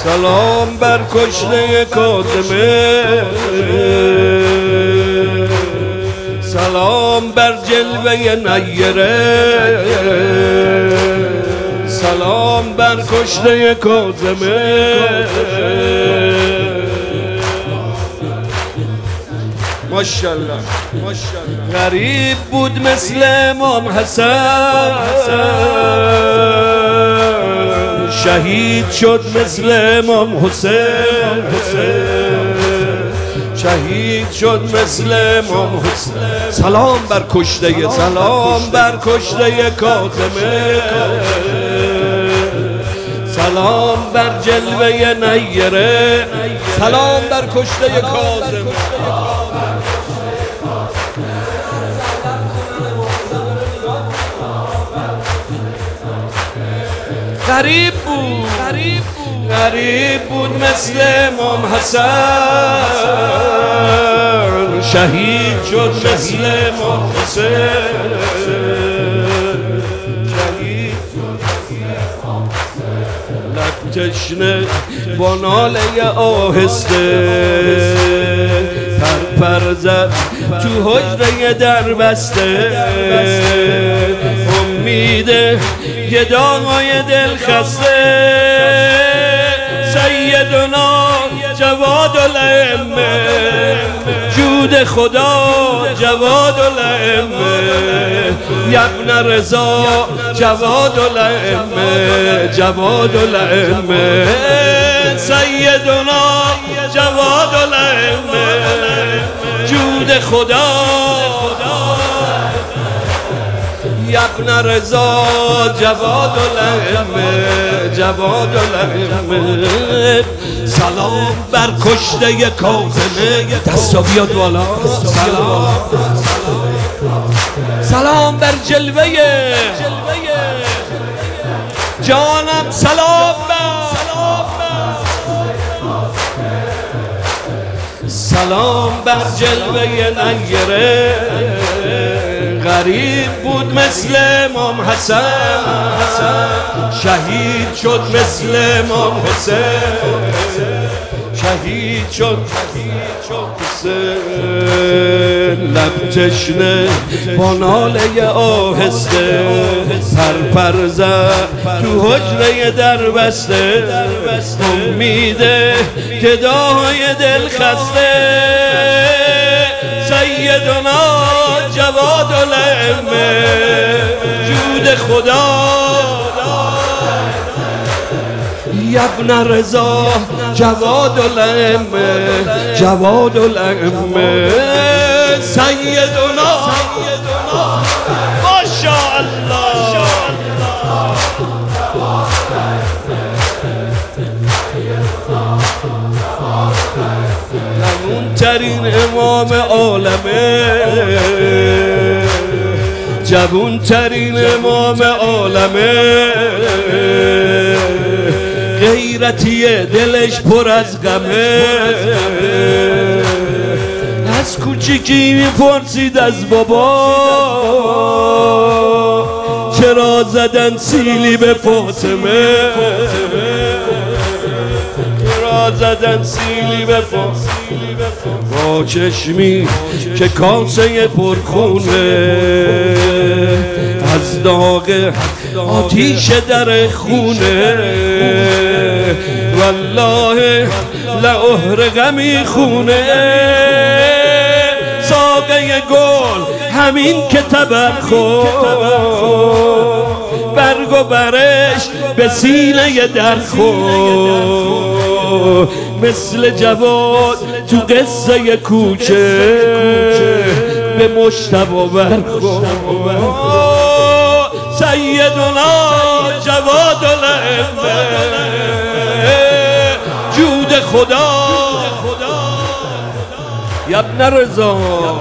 سلام بر کشته کاظمه، سلام بر جلوه نیره، سلام بر کشته کاظمه. ماشاءالله غریب بود مثل امام حسن، شهید شد مثل امام حسین، شهید شد مثل امام حسین. سلام بر کشته، سلام بر کشته کاظمه، سلام بر جلوه نیره، سلام بر کشته کاظمه. غریب بود مثل امام حسن، شهید شد مثل امام حسین، شهید لب تشنه با ناله آهسته، پر زد تو حجره در بسته، امید گدای دل خسته، سیدنا جواد الائمه، جود خدا جواد الائمه، ابن رضا جواد الائمه، جواد الائمه، سیدنا جواد الائمه، جود خدا ابن رضا جواد الائمه، جواد الائمه. سلام بر کشته کاظمه، دستا بیاد بالا. سلام بر جلوه جانم، سلام بر سلام بر جلوه نیره. غریب بود مثل امام حسن، شهید شد مثل امام حسین، شهید شد حسین. لب تشنه با ناله آهسته، پر زد تو حجره در بسته، امید گدای دل خسته، سیدنا جواد الائمه، جود خدا ابن رضا جواد الائمه، جواد الائمه، سیدنا ماشاءالله. جوون ترین امام عالمه، جوون ترین امام عالمه، غیرتی دلش پر از غمه، از کوچیکی میپرسید از بابا، چرا زدن سیلی به فاطمه، چرا زدن سیلی به فاطمه. با چشمی که کاسه پرخونه، از داغ آتیش در خونه، والله لأحرقمی خونه. ساقه گل همین که تبرخور، برگ و برش به سینه درخور، مثل جواد تو قصه کوچه به مجتبی برخور. سیدنا جواد الائمه، جود خدا ابن رضا.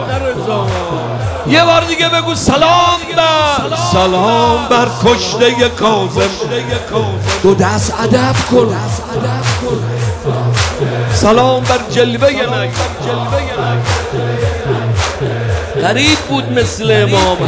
یه بار دیگه بگو سلام بر کشته کاظم. دو دست ادب کن. سلام بر جلوه نک. غریب بود مثل امام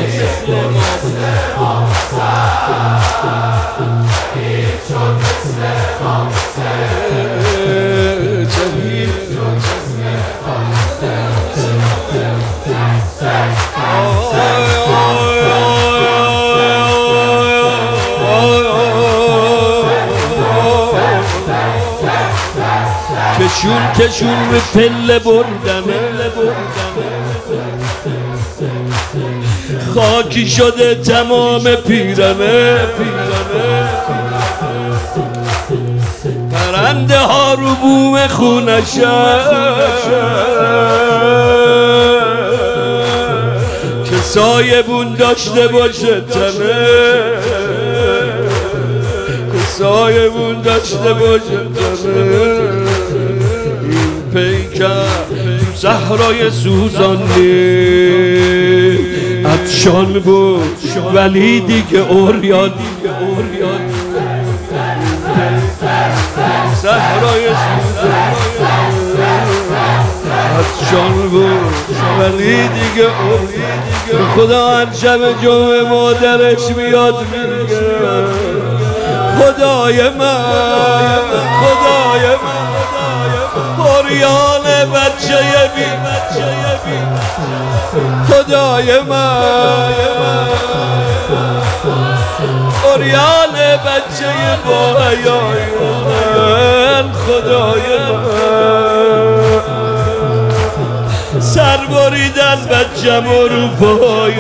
حسن. کشون به پله بردمه خاکی شده تمام پیرمه پرنده ها رو بوم خونشن که سایبون داشته باشه تنه که سایبون داشته باشه تنه پیکر تو صحرای سوزان عطشان بود ولی دیگه اوریان صحرای سوزان عطشان بود ولی دیگه اوریان خدا هر شب جمعه مادرش میاد میگه خدای من اوریان بچه بی خدای من اوریان بچه با حیای من خدای من سر بریدن بچه رو پای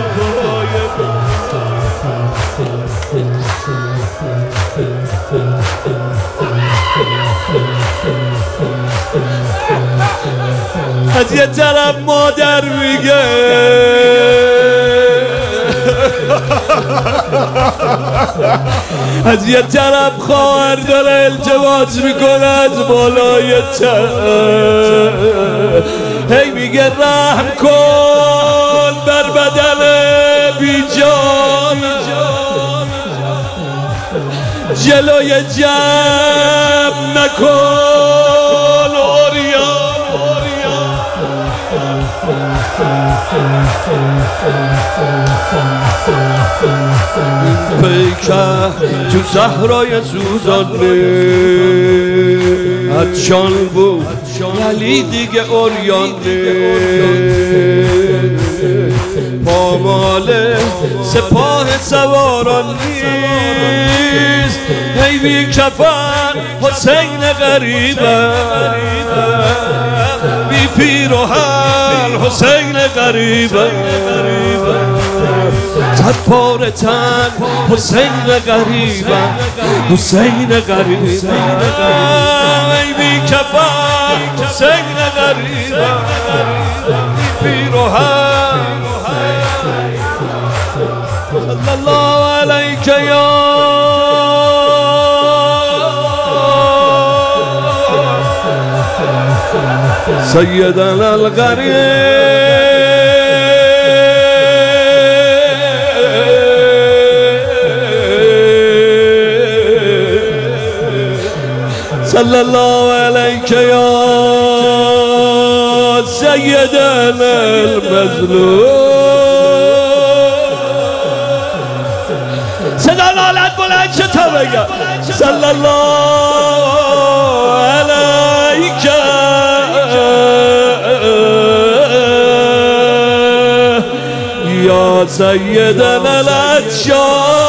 از یه طرف مادر میگه از یه طرف خواهر داره التماس میکنه از بالای هی میگه رحم کن بر بدن بی جان جلوی جمع نکن اوریان پیکر تو صحرای سوزان عطشان بود ولی دیگه اوریان پامال سپاه سواران نیست هی بی کفن حسین غریبه بی پیراهن حسین غریبه صد پاره تن حسین غریبه حسین غریبه ای بی کفن حسین غریبه بی پیراهن صلی الله علیک یا سیدنا الغریب صلی الله علیک یا سیدنا المظلوم صدا لالت بلند شد تا بگم صلی الله علیک یا سیدنا العطشان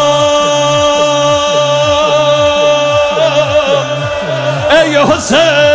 ای حسین